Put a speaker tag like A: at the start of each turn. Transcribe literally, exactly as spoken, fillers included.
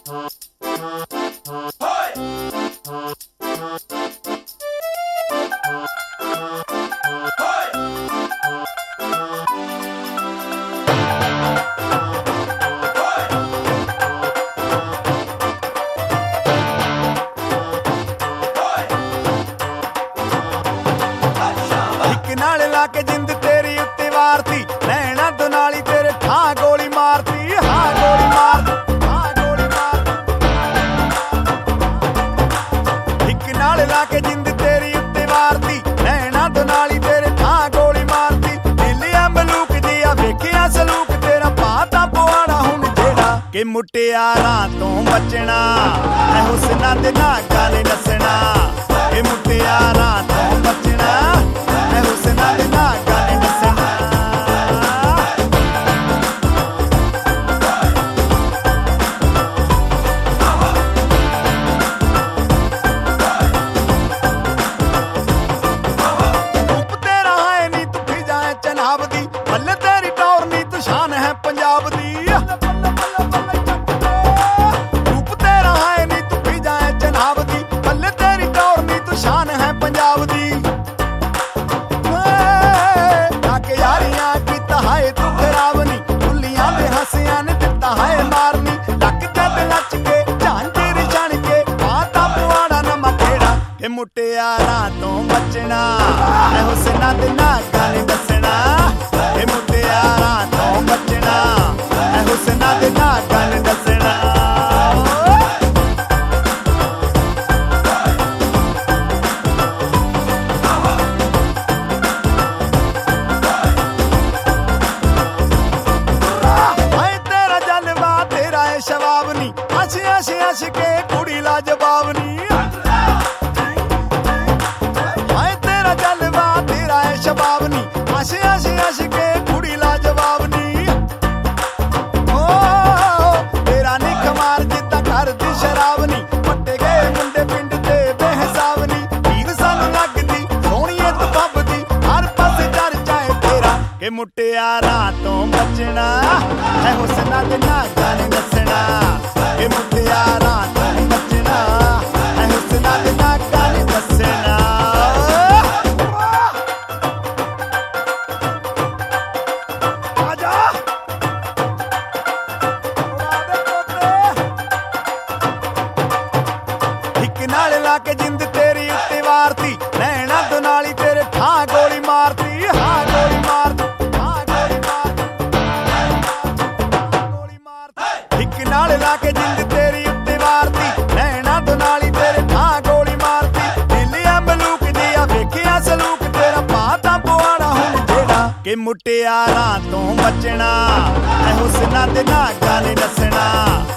A: नाल ला के जिंद तेरी उत्ते वारती नैना दो नाली तेरे ठा गोली मारती हाँ गोली मारती हाँ गोली मारती एक नाल ला के जिंद तेरी उत्ते वारती नैना दो नाली तेरे ठा गोली मारती दिलिया मलूक जिया वेखिया सलूक तेरा पाता पवाड़ा हुण जेड़ा कि मुटियारां तों बचना ऐ हुस्ना दे नागा ने नसना कि मुटियारां तों बचना हुस्ना दे नागा ने नसना रूप तेरा है नी तू फिजा है चनाब दी बल्ले तेरी टौर नी तू शान है पंजाब दी रूप तेरा है नी तू फिजा है चनाब दी बल्ले तेरी टौर नी तू शान है पंजाब दी हाय तू खराबनी भुलियां दे हसियां ने दिता हाय मारनी लक जद नच के झांझरी छण के पाता पवाड़ा नमा केड़ा कि मुटियारां तों बचना ऐ हुस्ना दे नागा ने दसना कि मुटियारां तों बचना ऐ हुस्ना दे नागा ने दसना शबाब नी हसी हसी हस के कुड़ी ला जवाब नी हाय तेरा जलवा तेरा है शबाब नी हसी हसी हस के कुड़ी ला जवाब नी ओ तेरा नी खमार जिता घर दी शराब नी पट्टे गए मुंडे पिंड ते बेहिसाब नी पीर सानू लगदी सोहणीए तू बबदी हर पासे चर्चा है तेरा कि मुटियारां तों बचना ऐ हुस्ना दे नागा ने नसना कि मुटियारां तों बचना ऐ हुस्ना दे नागा ने नसना आजा एक नाल ला के जिंद तेरी उत्ते वारती नैना दो नाली तेरे ठा गोली मारती हाँ गोली मारती नाल ला के जिंद तेरी उत्ते वारती नैना दो नाली तेरे ठा गोली मारती दिलिया मलूक जिया वेखिया सलूक तेरा पाता पवाड़ा हुण जेड़ा कि मुटियारां तों बचना ऐ हुस्ना दे नागा ने नसना।